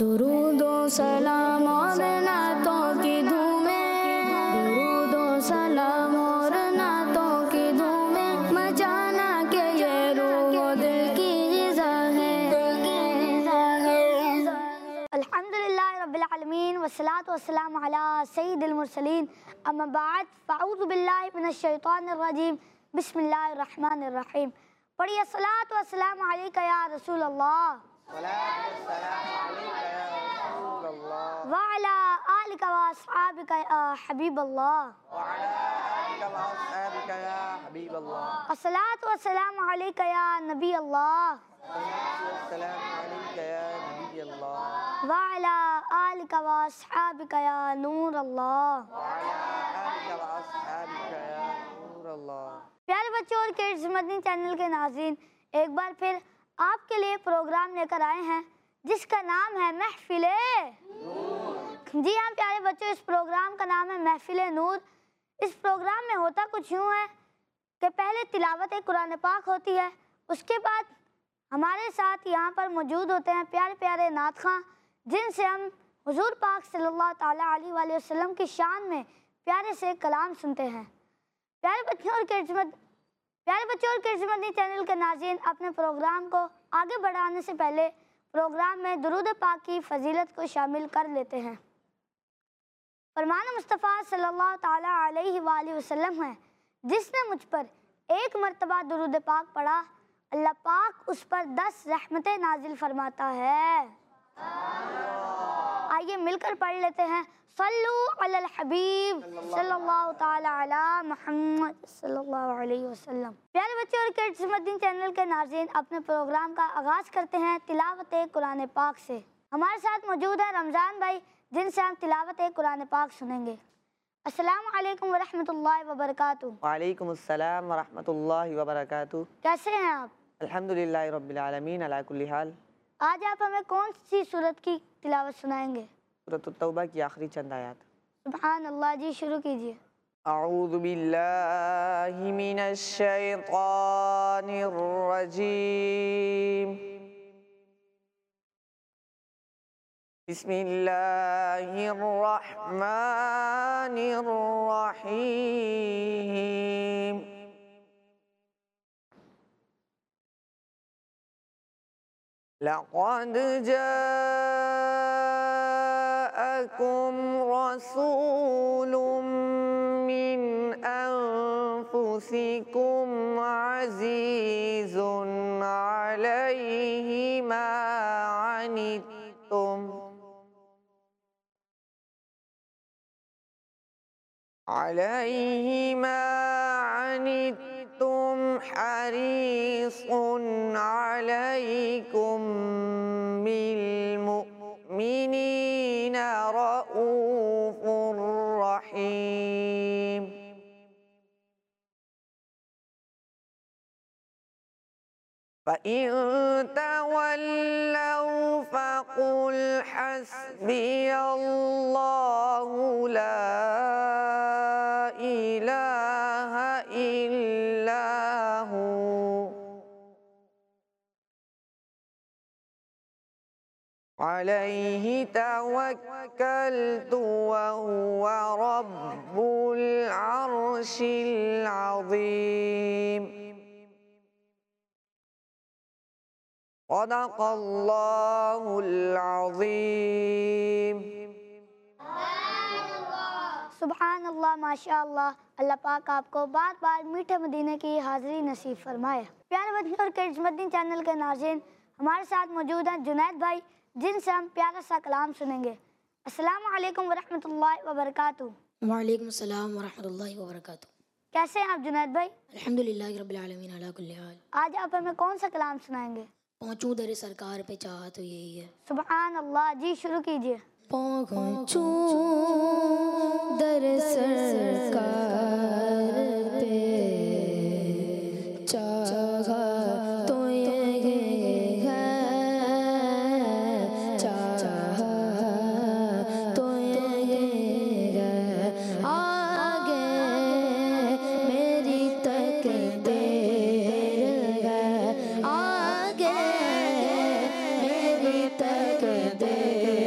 दुरूदो सलाम और नातों की धूमें, दुरूदो सलाम और नातों की धूमें, मचाना के ये रूह दिल की ग़िज़ा है। अल्हम्दुलिल्लाह रब्बिल आलमीन वस्सलातु वस्सलामु अला सय्यिदिल मुरसलीन अम्मा बाद फ़अऊज़ु बिल्लाहि मिनश शैतानिर रजीम बिस्मिल्लाहिर रहमानिर रहीम। पढ़िए सलातु वस्सलामु अलैका या रसूल अल्लाह व अला आलिका व अस्हाबिका या हबीब अल्लाह। अस्सलातु वस्सलामु अलैका या नबी अल्लाह व अला आलिका व अस्हाबिका या नूर अल्लाह। प्यारे बच्चों और किड्स मदनी चैनल के नाज़रीन, एक बार फिर आपके लिए प्रोग्राम लेकर आए हैं जिसका नाम है महफिले नूर। जी हाँ प्यारे बच्चों, इस प्रोग्राम का नाम है महफिले नूर। इस प्रोग्राम में होता कुछ यूँ है कि पहले तिलावत कुरान पाक होती है, उसके बाद हमारे साथ यहाँ पर मौजूद होते हैं प्यारे प्यारे नात ख़ां, जिनसे हम हुज़ूर पाक सल्लल्लाहु ताला अलैहि वसल्लम की शान में प्यारे से कलाम सुनते हैं। प्यारे बच्चों और किड्स मदनी चैनल के नाज़रीन, अपने प्रोग्राम को आगे बढ़ाने से पहले प्रोग्राम में दुरूद पाक की फजीलत को शामिल कर लेते हैं। फरमान मुस्तफ़ा सल्लल्लाहु ताला अलैहि वसल्लम है, जिसने मुझ पर एक मर्तबा दुरूद पाक पढ़ा, अल्लाह पाक उस पर 10 रहमतें नाजिल फरमाता है। आइए मिलकर पढ़ लेते हैं। सल्लू अलल हबीब सल्लल्लाहु ताला अला मुहम्मद सल्लल्लाहु अलैहि वसल्लम। प्यारे बच्चे और किड्स मदनी चैनल के नाज़रीन, अपने प्रोग्राम का आगाज़ करते हैं तिलावत कुरान पाक से। हमारे साथ मौजूद है रमज़ान भाई, जिनसे हम तिलावत कुरान पाक सुनेंगे। अस्सलामु अलैकुम व रहमतुल्लाहि व बरकातुहू। वालेकुम अस्सलाम व रहमतुल्लाहि व बरकातुहू। कैसे हैं आप? अल्हम्दुलिल्लाहि रब्बिल आलमीन अला कुल्ली हाल। आज आप हमें कौन सी सूरत की तिलावत सुनाएंगे? सूरत तौबा की आखिरी चंद आयत। सुभान अल्लाह, जी शुरू कीजिए। अऊज़ु बिल्लाहि मिनश शैतानिर रजीम। बिस्मिल्लाहिर रहमानिर रहीम। लक़द जाअकुम रसूलुम मिन अनफुसिकुम अज़ीज़ुन अलैहि मा अनित्तुम हरीसुन अलैकुम बिल मुमिनीना रऊफ़ुर रहीम। फ़इन तवल्लौ फ़क़ुल हस्बियल्लाहु ला इलाहा इल्ला हू अलैहि तवक्कलतु व हुवा रब्बुल अर्शिल अज़ीम। सदक़ल्लाहुल अज़ीम। सुभान अल्लाह, माशा अल्लाह। अल्लाह पाक आपको बार बार मीठे मदीने की हाज़िरी नसीब फरमाए। प्यारे बच्चों और किड्स मदनी चैनल के नाज़रीन, हमारे साथ मौजूद हैं जुनैद भाई, जिनसे हम प्यारा सा कलाम सुनेंगे। अस्सलामु अलैकुम व रहमतुल्लाहि व बरकातुहू। वालेकुम अस्सलाम व रहमतुल्लाहि व बरकातुहू। कैसे हैं आप जुनैद भाई? अल्हम्दुलिल्लाहि रब्बिल आलमीन अला कुल्ली हाल। आज आप हमें कौन सा कलाम सुनाएंगे? पहुँचूं दर सरकार पे चाह तो यही है। सुभान अल्लाह, जी शुरू कीजिए। पहुँचूं दर सरकार पे चाहा तो ये है, चाहा तो ये है, आगे मेरी तकदीर है, आगे मेरी तकदीर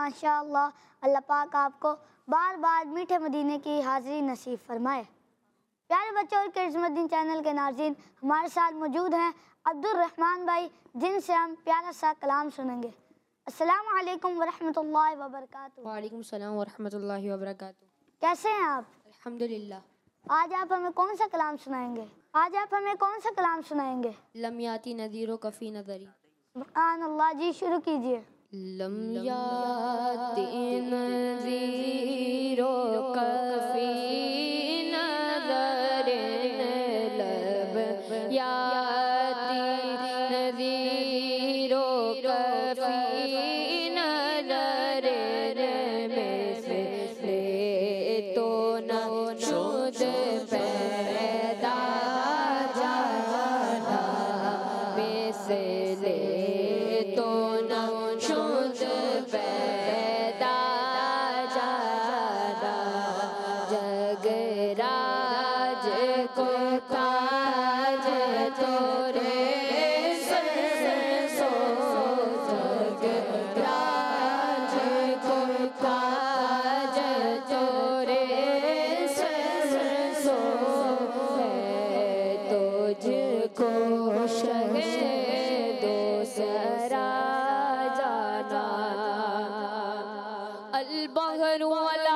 माशाअल्लाह। अल्लाह पाक आपको बार बार मीठे मदीने की हाज़िरी नसीब फरमाए। प्यारे बच्चों और किड्स मदीन चैनल के नाज़रीन, हमारे साथ मौजूद हैं अब्दुल रहमान भाई, जिनसे हम प्यारा सा कलाम सुनेंगे। अस्सलामु अलैकुम वरहमतुल्लाहि वबरकातुहू। वालेकुम सलाम वरहमतुल्लाहि वबरकातुहू। कैसे हैं आप? अल्हम्दुलिल्लाह। आज आप हमें कौन सा कलाम सुनाएंगे? लम याती नज़ीरो कफ़ी नज़री। सुभान अल्लाह जी, शुरू कीजिए। लम याती नज़ीरो कफ़ी नज़री, लब याती नज़ीरो कफ़ी नज़री, मिसले तो न शुद पैदा जाना, मिसले तो न शुद पैदा जाना, जगराज को ताज तोरे सर सो, जगराज को ताज तोरे सर सो, तुझको शहे दो सरा जाना, अलबहर वाला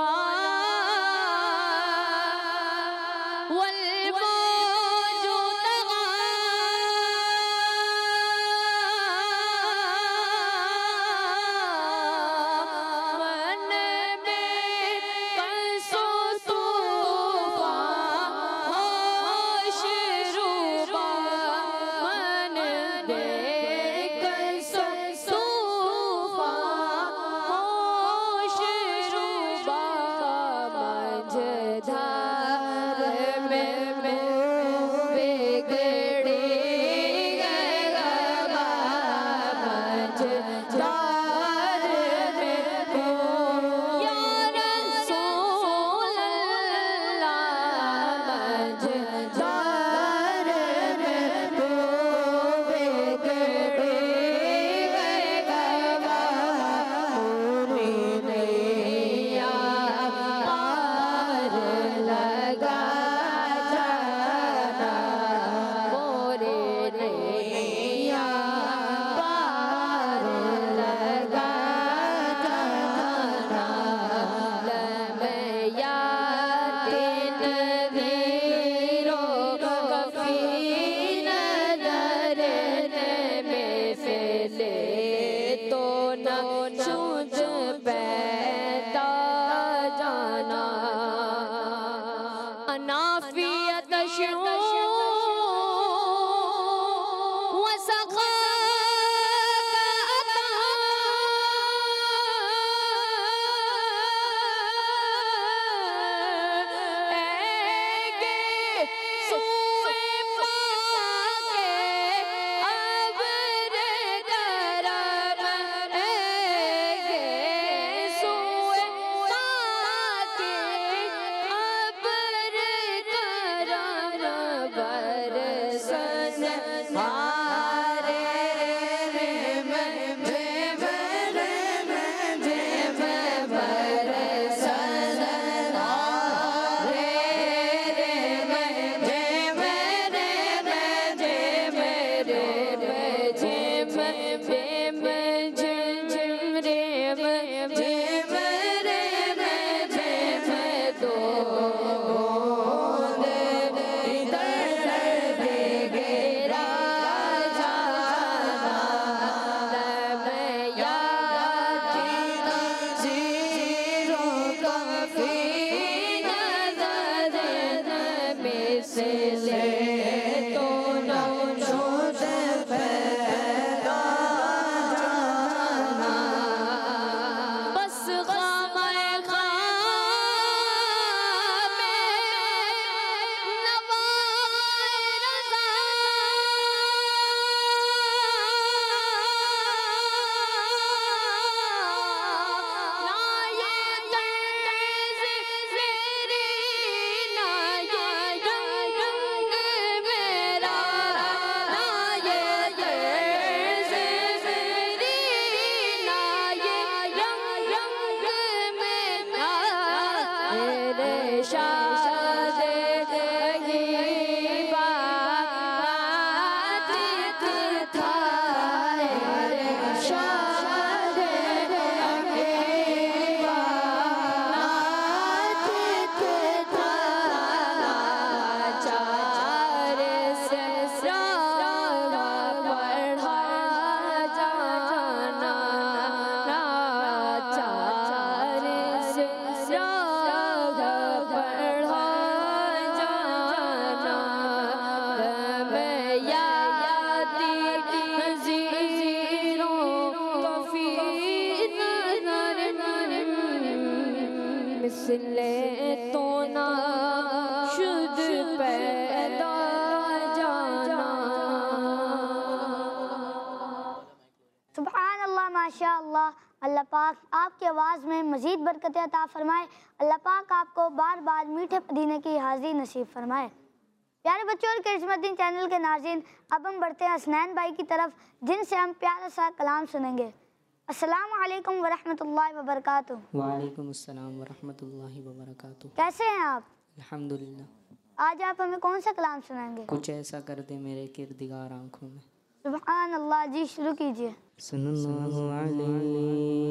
मिसले तो ना शुद्ध पैदा जाना। सुभान अल्लाह, माशा अल्लाह। अल्लाह पाक आपकी आवाज़ में मज़ीद बरकत अता फ़रमाए। अल्लाह पाक आपको बार बार मीठे मदीने की हाज़िरी नसीब फ़रमाए। प्यारे बच्चों और किस्मतदीन चैनल के नाज़रीन, अब हम बढ़ते हैं हसनैन भाई की तरफ, जिनसे हम प्यारा सा कलाम सुनेंगे। अस्सलामु अलैकुम वरहमतुल्लाहि वबरकातुहू। वालेकुम अस्सलाम वरहमतुल्लाहि वबरकातुहू। कैसे हैं आप? अल्हम्दुलिल्लाह। आज आप हमें कौन सा कलाम सुनाएंगे? कुछ ऐसा कर दे मेरे किरदिगार आँखों में। सुभान अल्लाह जी, शुरू कीजिए। सल्लल्लाहु अलैहि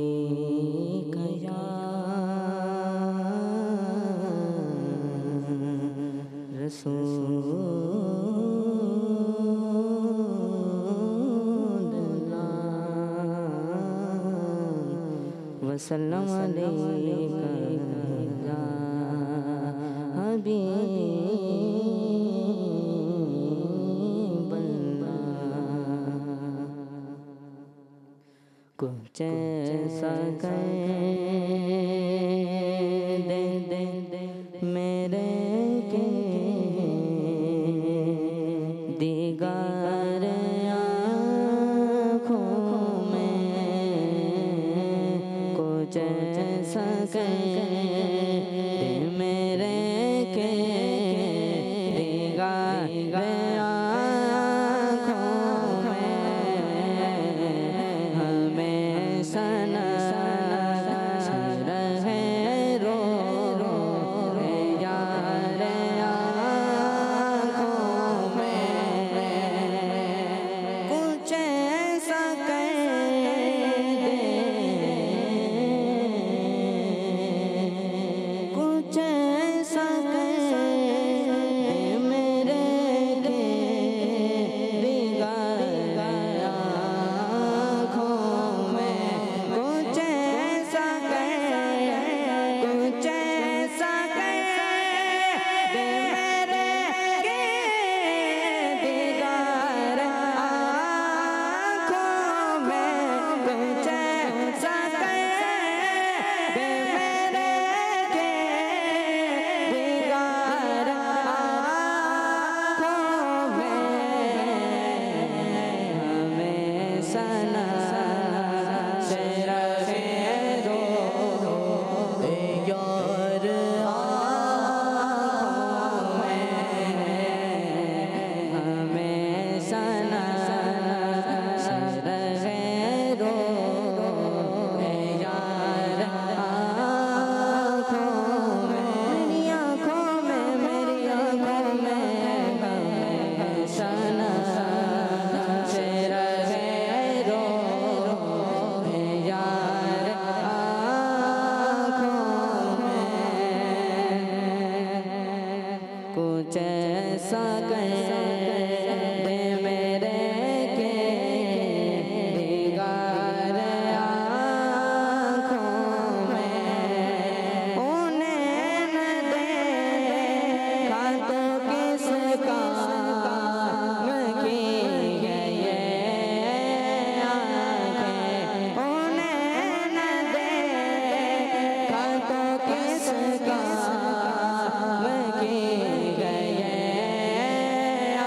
या रसूलल्लाह वसल्लम अलैका या हबीबल्लाह। कुछ ऐसा कर दे मेरे के दीगार आँखों में, कुछ ऐसा कर दे मेरे के दीगार आँखों में, हमेशा नज़र है रो रो यार आँखों में। कुछ ऐसा कर दे, कुछ ऐसा कर दे मेरे के दीगार आँखों में, कुछ ऐसा कर, कुछ ऐसा कर दे मेरे के दीगार आँखों में, कुछ ऐसा कर दे मेरे के दीगार आँखों में, हमेशा नज़र रहे रो यार आँखों में, हमेशा नज़र रहे रो यार आँखों में, मेरी आँखों में, मेरी आँखों में, हमेशा नज़र रहे रो यार आँखों में। कुछ ऐसा कर दे मेरे के दीगार आँखों में, उन्हें न देखा तो किस काम की है ये आँखें, उन्हें न देखा तो किस काम की है ये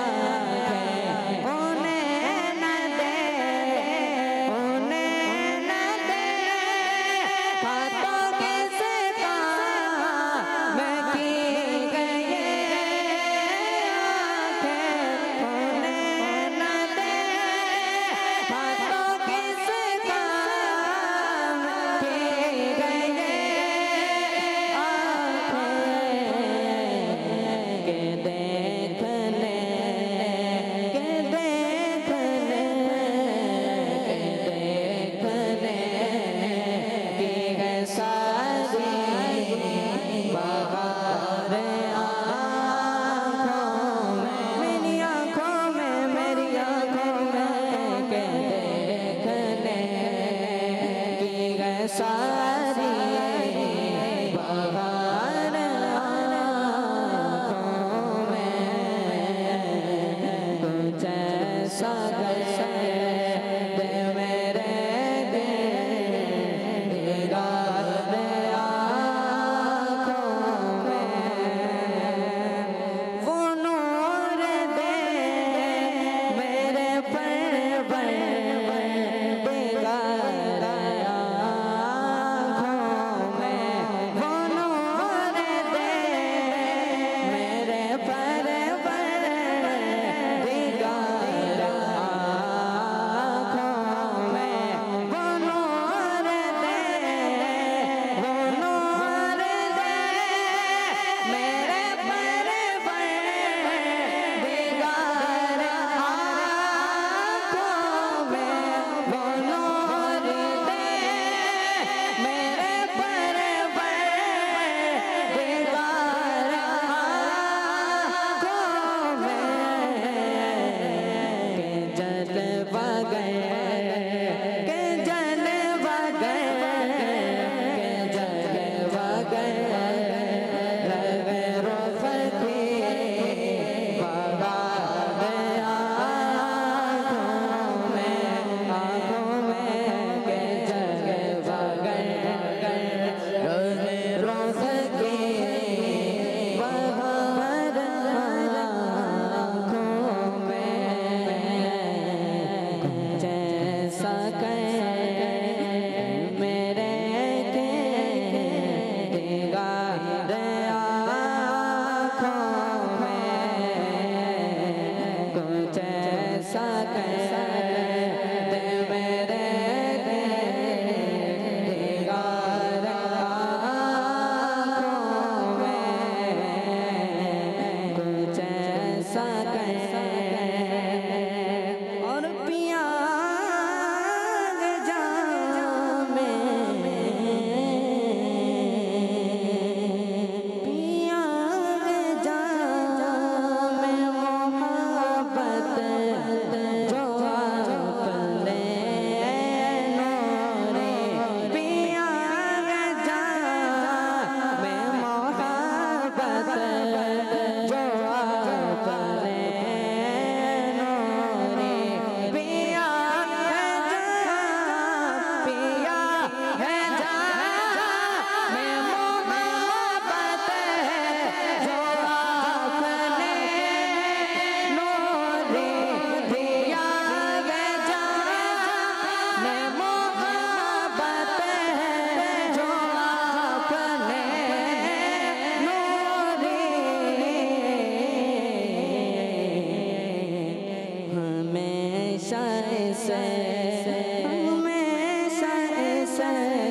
हमेशा ऐसे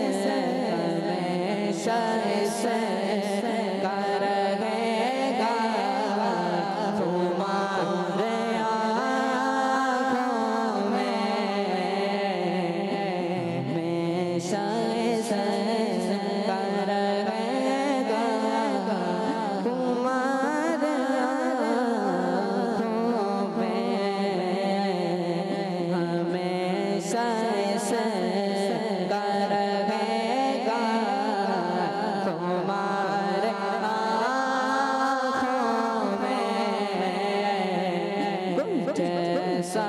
हमेशा ऐसे का रहेगा तुम्हारे आँखों में हमेशा ऐसे का रहेगा तुम्हारे आँखों में हमेशा ऐसे का रहेगा तुम्हारे आँखों में जैसा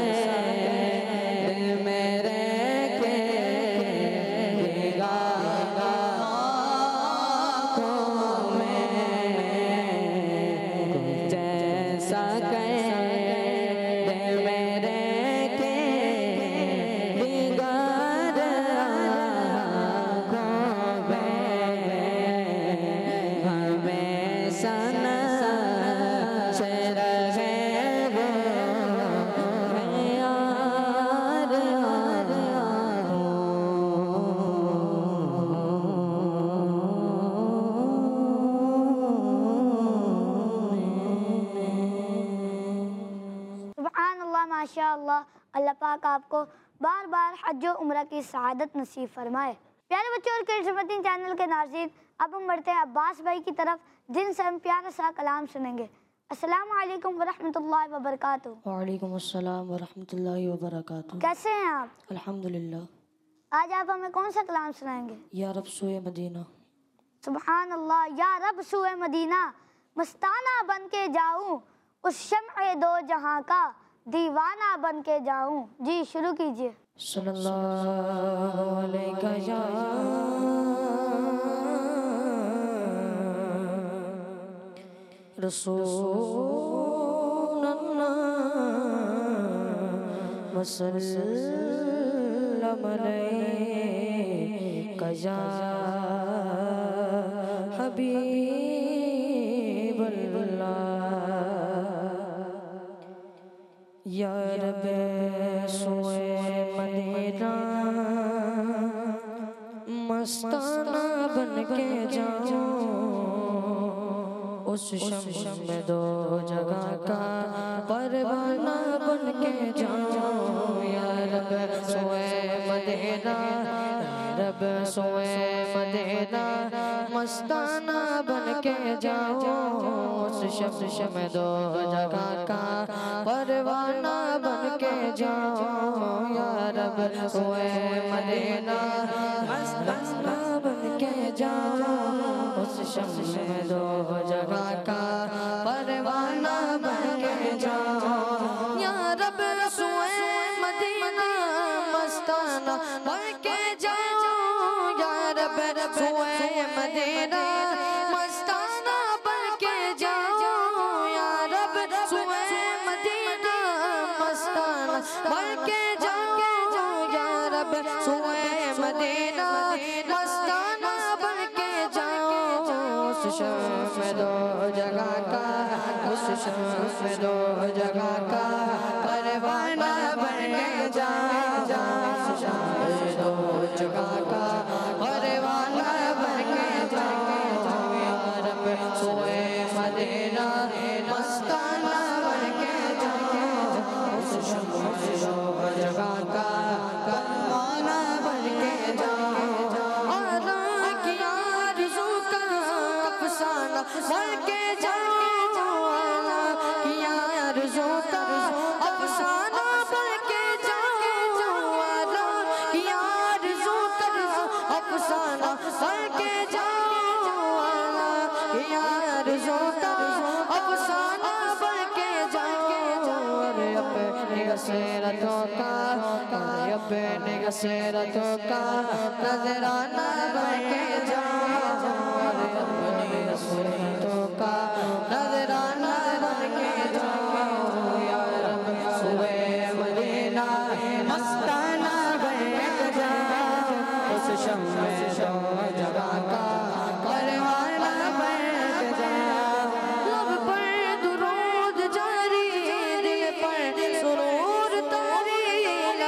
दिल मेरे के आँखों में जैसा दिल मेरे के दिगार आँखों में हमेशा नाच रहे वो यार सुब्हानअल्लाह माशाअल्लाह। अल्लाह पाक आपको बार बार हज और उम्रा की सआदत नसीब फरमाए। प्यारे बच्चों और किड्स चैनल के नाज़रीन, अब हम बढ़ते हैं अब्बास भाई की तरफ, जिनसे हम प्यारा सा कलाम सुनेंगे। अस्सलामु अलैकुम वरहमतुल्लाहि वबरकातुहू। वालेकुम अस्सलाम वरहमतुल्लाहि वबरकातुहू। कैसे हैं आप? अल्हम्दुलिल्लाह। आज आप हमें कौन सा कलाम सुनाएंगे? या रब सोए मदीना। सुभान अल्लाह। या रब सुए मदीना मस्ताना बन के जाऊं, उस शम्अ दो जहां का दीवाना बन के जाऊं। जी शुरू कीजिए। सल्लल्लाहु अलैका या रसूलल्लाह वसल्लम अलैका या हबीबल्लाह। या रब सोए मदीना मस्ताना बन के जाऊं, उस शम में दो जगह का परवाना बन के जाऊं। या रब सोए मदीना, रब सोए मदीना मस्ताना बन के जाऊं, उस शम में दो जगह का परवाना बन के जाऊं। या रब सोए मदीना मस्ताना बन के जाऊं, उस शम में दो जगह का परवाना बन के जाऊं। या रब सोए मदीना मस्ताना बन के जाऊं। या रब सोए मदीना मस्ताना बन के जाऊं। या रब सोए मदीना मस्ताना बन के जाऊं। या रब सोए मदीना मस्ताना बन के जाऊं, उस शम में दो जगह का, उस शम में दो जगह का परवाना बन के जाऊं, उस शम में दो जगह का परवाना बन के जाऊं। या रब सोए मदीना मस्ताना बन के जाऊं, उस शम में दो जगह का परवाना बन के जाऊं। आला की आरज़ू का अफ़साना बन के जाऊं, आला की आरज़ू का अफ़साना बन के जाऊं, आला की आरज़ू का अफ़साना बन के जाऊं, आला की आरज़ू का अफ़साना बन के जाऊं। अरे अपनी गसेरतों का, अरे अपनी गसेरतों का नजराना बन के जाऊं, अरे अपनी गसेरतों का नजराना बन के जाऊं। या रब सोए मदीना मस्ताना बन के जाऊं, उस शम में दो जगह का परवाना बन के जाऊं। लब पर दुरूद जारी, दिल पर सुरूर तारी,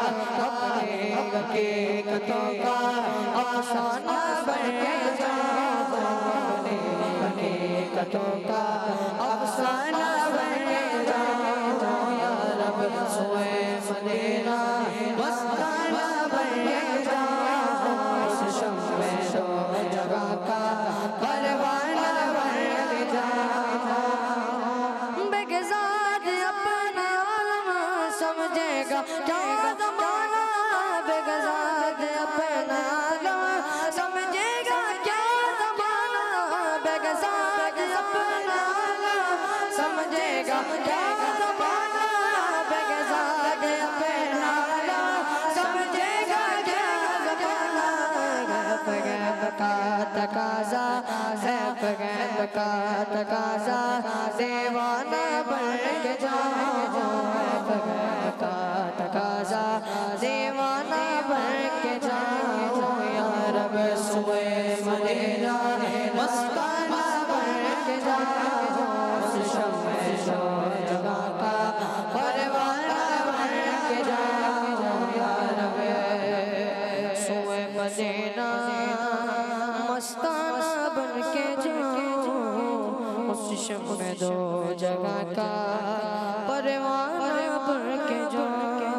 अपने हकीकतों का अफसाना बन के जाओ, अपने हकीकतों का अफसाना बन के जाओ या रब सोए मदीना मस्ताना बन के जाओ, उस शम्मे दो जगह का परवाना बन के जाओ। बेगज़ाद अपना आलम समझेगा क्या ज़माना, बेगज़ाद अपना आलम समझेगा क्या ज़माना, बेगज़ाद अपना आलम समझेगा क्या ज़माना, बेगज़ाद अपना आलम समझेगा क्या ज़माना। गैब का तकाज़ा है, गैब का तकाज़ा दीवाना बन के जाओ, गैब का तकाज़ा दीवाना बन के जाओ या रब सोए मदीना मस्ताना बन के जाओ, उस शम्मे दो जगह का परवाना बन के जाओ या रब सोए मदीना मस्ताना बन के जाओ, उस शम्मे दो जगह का परवाना बन के जाओ।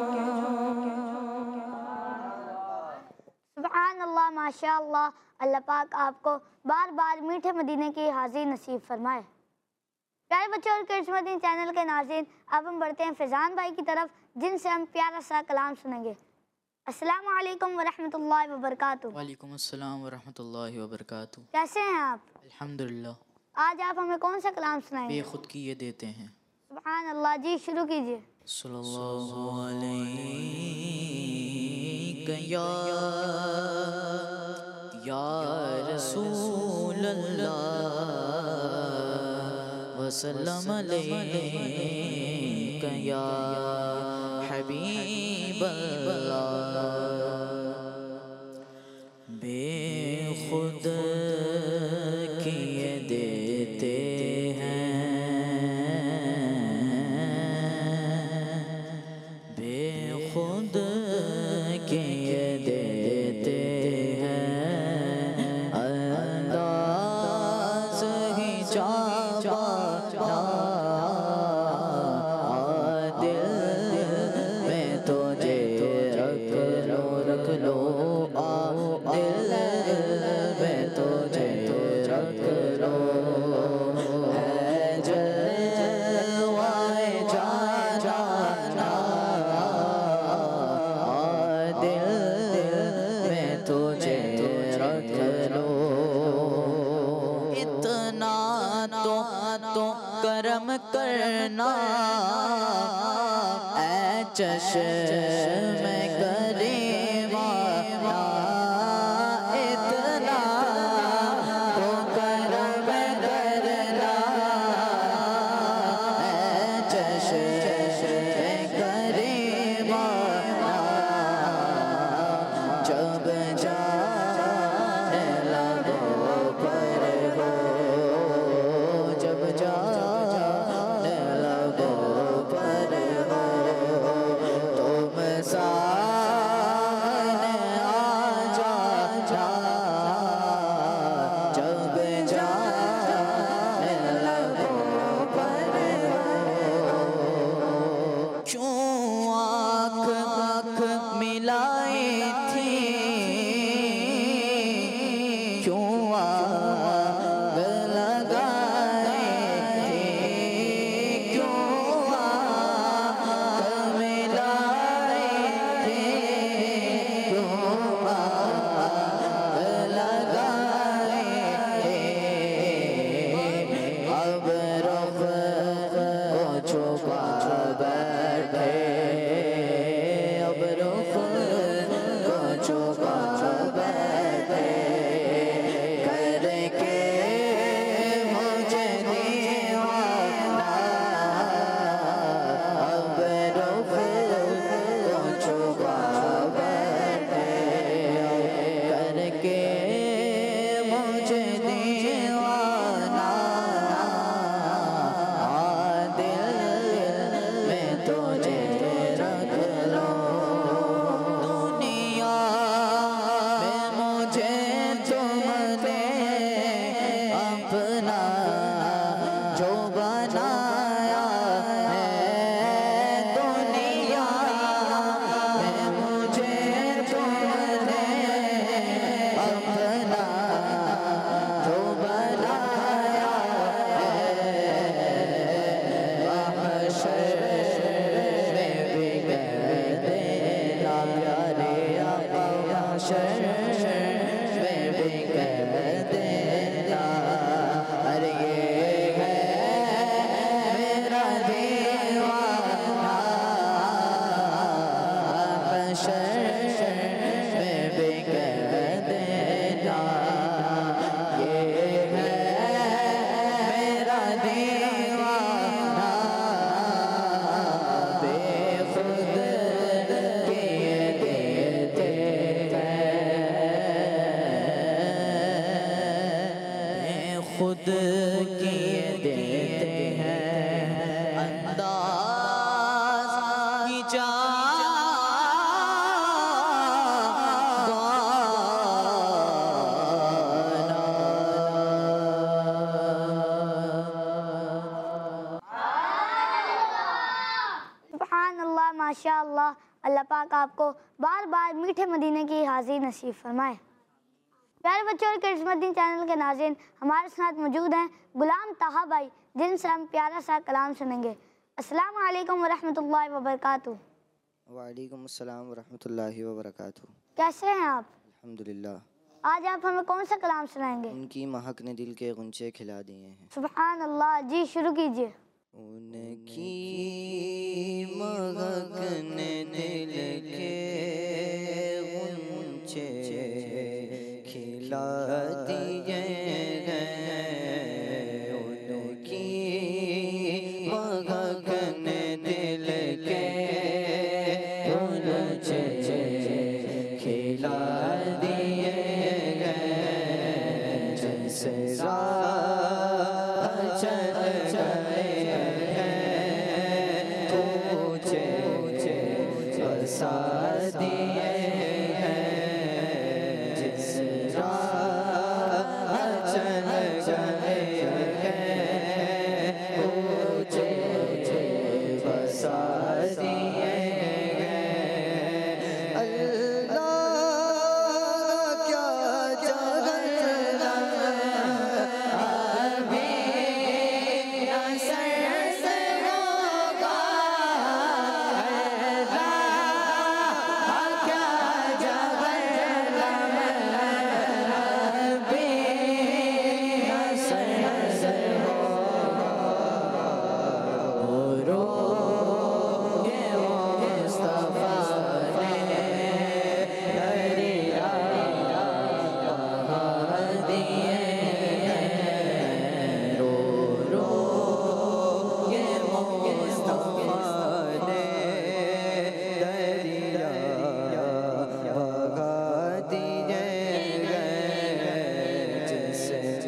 सुभान अल्लाह, माशा अल्लाह। अल्लाह पाक आपको बार बार मीठे मदीने की हाज़िर नसीब फरमाए। प्यारे बच्चों और किड्स मदीना चैनल के नाज़रीन, अब हम बढ़ते हैं फैज़ान भाई की तरफ, जिनसे हम प्यारा सा कलाम सुनेंगे। अस्सलामु अलैकुम वरहमतुल्लाहि वबरकातुहू। वालेकुम अस्सलाम वरहमतुल्लाहि वबरकातुहू। कैसे हैं आप? अल्हम्दुलिल्लाह। आज आप हमें कौन सा कलाम सुनाएंगे? बेखुद की ये देते हैं। सुभान अल्लाह जी, शुरू कीजिए। सल्लल्लाहु अलैहि या रसूल अल्लाह वसल्लम अलैका या हबीब अल्लाह। बेखुद किए देते हैं, बेखुद किए देते हैं, अंदाज़ ही चाबा दिल में तुझे रख लो दिल में तुझे रख लो, है जलवाए जाना दिल में तुझे रख लो। इतना तो करम करना ऐ चश्मे करीमा, इतना तो करम करना ऐ चश्मे करीमा, जब जाने लगो पर हो, जब जाने लगो पर हो, तुम हशर में भी कह देना, अरे ये है मेरा दीवाना, हशर में भी कह देना, ये है मेरा दीवाना, बेखुद किए देते हैं, खुद किए देते हैं, अंदाज की सुभानअल्लाह, माशाअल्लाह। अल्लाह पाक आपको बार बार मीठे मदीने की हाज़िरी नसीब फरमाए। प्यारे बच्चों और किड्स मदीन चैनल के नाज़रीन, हमारे साथ मौजूद हैं गुलाम ताहा भाई, जिनसे हम प्यारा सा कलाम सुनेंगे। अस्सलाम वालेकुम वरहमतुल्लाहि वबरकातुहू। वालेकुम अस्सलाम वरहमतुल्लाहि वबरकातुहू। कैसे हैं आप? अल्हम्दुलिल्लाह। आज आप हमें कौन सा कलाम सुनाएंगे? उनकी महक ने दिल के गुंचे खिला दिए हैं। सुभानअल्लाह, जी शुरू कीजिए। उनकी महक ने दिल के गुंचे खिला दिए हैं, उनकी महक ने दिल के गुंचे खिला दिए हैं, जैसे राह चल गए हैं, ऊंचे बसा दिए हैं, जिस राह चल गए हैं, ऊंचे बसा दिए हैं। अल्लाह क्या जगत अभी असर से होगा, अल्लाह क्या जगत अभी असर से होगा, रो के मुस्तफा ने दरिया बहा दिए हैं, रो के मुस्तफा ने दरिया बहा दिए हैं, जिस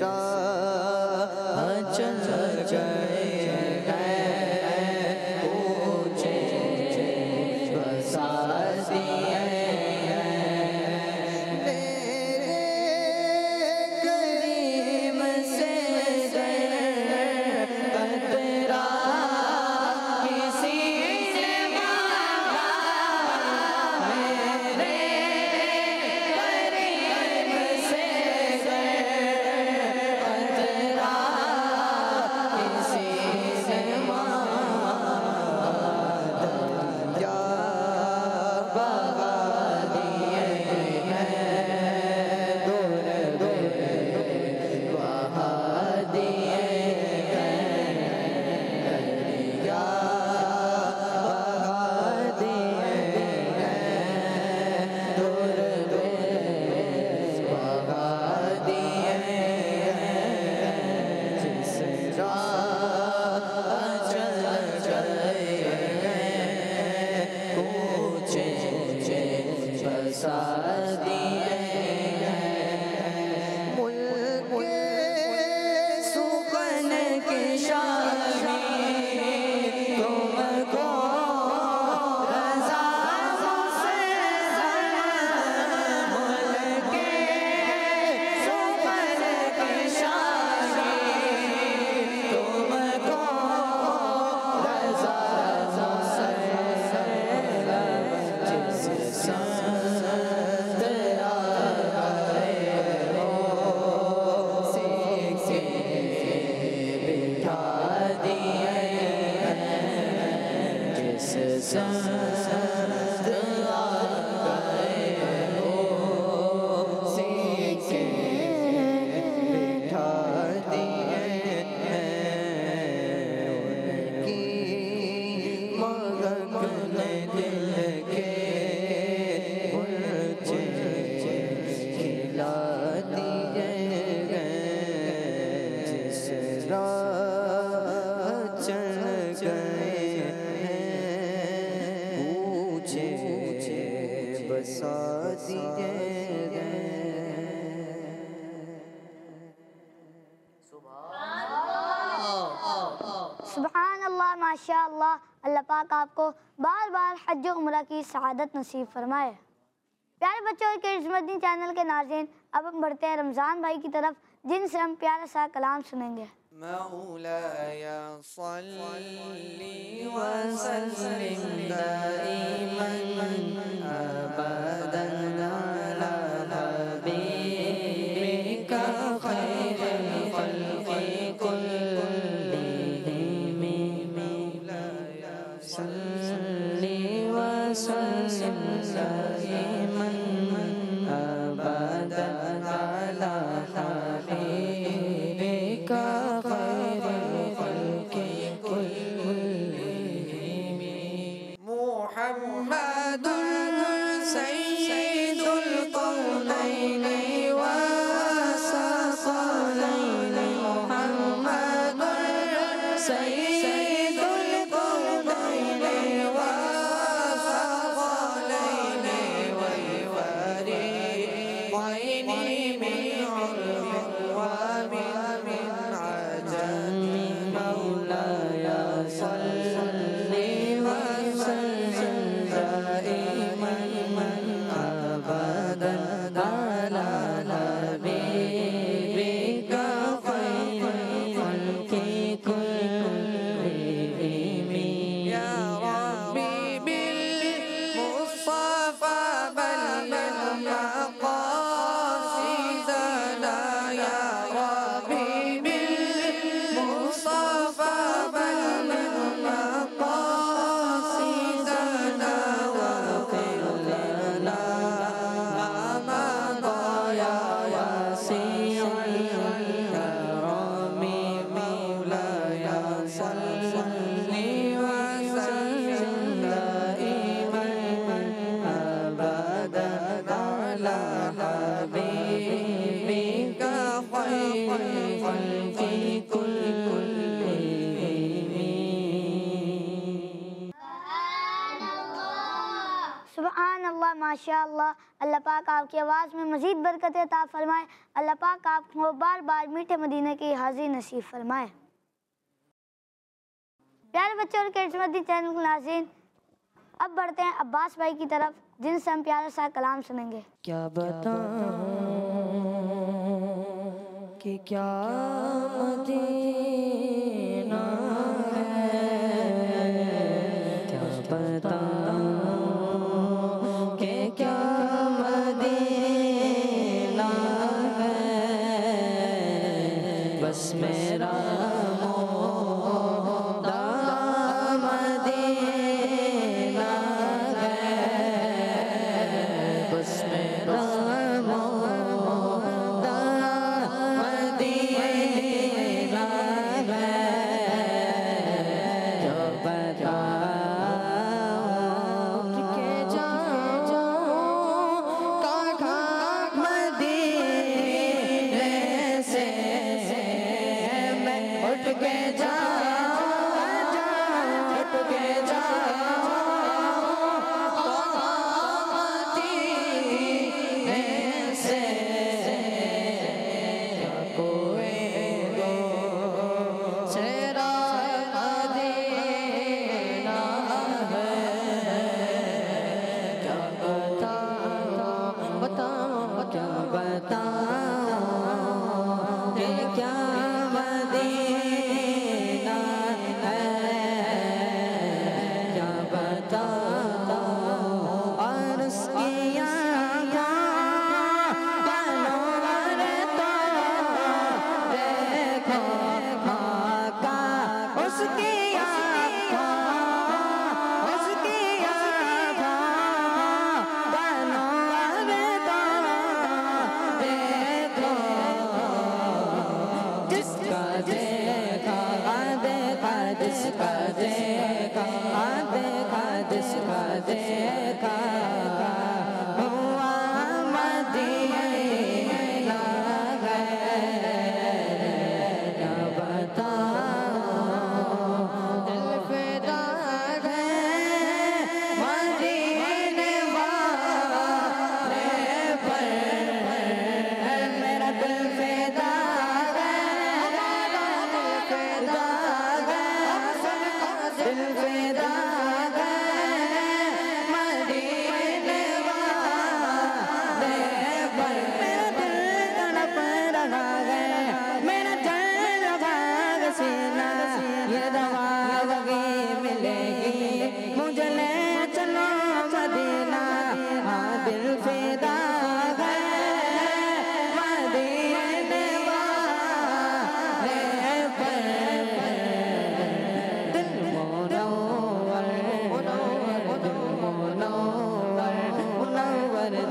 राह चल गए हैं, ऊंचे बसा दिए हैं, मेरे करीम से कतरा किसी ने मांगा, मेरे करीम से कतरा किसी ने मांगा, दरिया बहा दिए हैं, दूर बहा दिए हैं, दरिया बहा दिए हैं, दूर बहा दिए हैं, जिस राह चल गए हैं, ऊंचे बसा दिए हैं, मुल्के सुखन के शामी तुमको रज़ा से मुल्के सुखन के शामी तुमको रज़ा से, जिस संत बसा दिए सुभान अल्लाह, माशा अल्लाह। अल्लाह पाक आपको बार बार हज उम्रा की सआदत नसीब फरमाए। प्यारे बच्चों और किड्स मदनी चैनल के नाज़रीन, अब हम बढ़ते हैं रमज़ान भाई की तरफ, जिनसे हम प्यारा सा कलाम सुनेंगे। मौलाया सल्ली व सल्लिम दाइमन अबदन अला हबीबिका खैरुल खल्क़ि कुल्लिहिम। मौलाया सल्ली व सल्लिम दाइमन अबदन अला हबीबिका मुहम्मदुन सय्यिदुल कौनैनि व सकलैनि। मुहम्मदुन सय्यिदुल कौनैनि व सकलैनि व फरीक़ैनि मिन उर्बिन व मिन अजम। मौलाया सल्ली व सल्लिम दाइमन अबदन अला हबीबिका खैरुल खल्क़ि कुल्लिहिम। या रब्बी बिल मुस्तफा बल्लिग़ मक़ासिदना। या रब्बी बिल मुस्तफा बल्लिग़ मक़ासिदना वाग़फिर लना मा मضى या वासिअल करम। मौलाया सल्ली व सल्लिम दाइमन अबदन अला हबीबिका खैरुल खल्क़ि कुल्लिहिम। सुभान अल्लाह, माशा अल्लाह। अल्लाह पाक आपकी आवाज़ में मज़ीद बरकत अता फरमाए। अल्लाह पाक आपको बार बार मीठे मदीने की हाज़िरी नसीब फरमाए। प्यारे बच्चों और किड्स मदनी चैनल के नाज़रीन, अब बढ़ते हैं अब्बास भाई की तरफ, जिनसे हम प्यारा सा कलाम सुनेंगे। क्या बताऊं कि क्या मदीना है, क्या बताऊं कि क्या मदीना है। बस मेरा मोदा मदीना है, बस मेरा मोदा मदीना है। जो बताऊं कि जाऊं कहाँ मदीने से मैं उठ के जाऊं, उठ के देखा हुआ मदीना है, क्या बताऊं दिल फिदा है मदीने वालों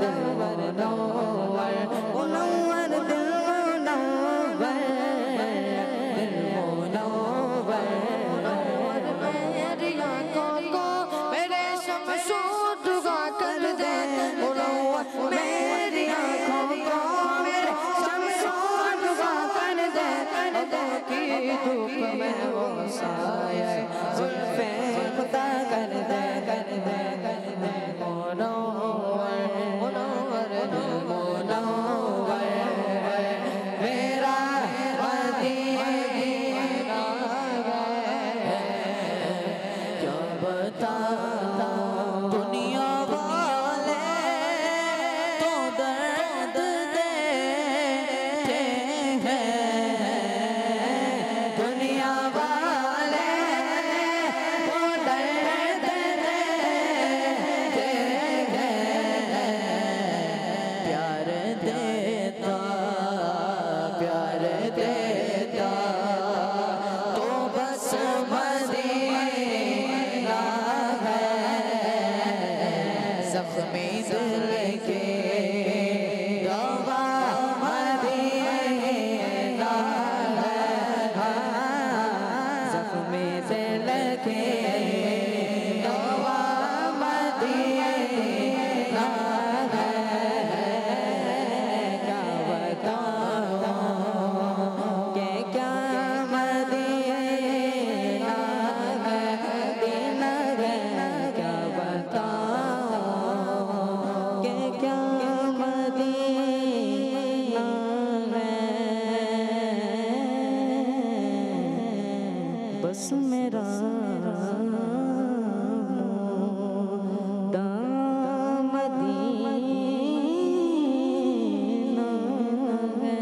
दिल मुनव्वर मुनव्वर दिल मुनव्वर दिल मुनव्वर मेरी आँखों को मेरे शमशूद का कर दे मुनव्वर मेरी आँखों को मेरे शमशूद का कर दे की धूप में वो साया जुल्फे खुदा कर दे मुनव्वर मुनव्वर मुनव्वर मेरा मदीना है क्या बताऊं दुनिया वाले तो दर्द देते हैं दुनिया वाले तो दर्द देते हैं प्यार देता तो बस मदीना है ज़ख्मी दिल के दवा मदीना है ज़ख्मी दिल के दवा मदीना है क्या बताऊं कि क्या मदीना है दीना है क्या बताऊं कि क्या मदीना है बस मेरा मदीना है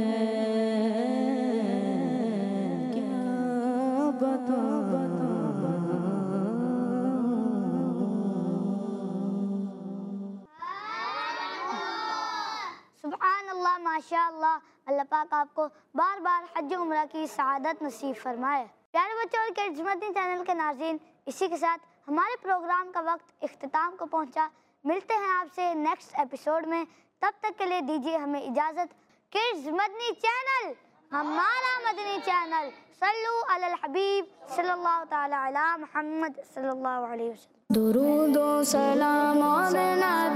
क्या सुभान अल्लाह माशाअल्लाह। अल्लाह पाक आपको बार बार हज उम्रा की सआदत नसीब फरमाए। प्यारे बच्चों और किड्स मदनी चैनल के नाज़रीन, इसी के साथ हमारे प्रोग्राम का वक्त इख्तिताम को पहुंचा। मिलते हैं आपसे नेक्स्ट एपिसोड में, तब तक के लिए दीजिए हमें इजाज़त। किड्स मदनी चैनल हमारा मदनी चैनल। सल्लू अलल हबीब सल्लल्लाहु तआला अला मुहम्मद सल्लल्लाहु अलैहि वसल्लम। दुरूद व सलाम और नात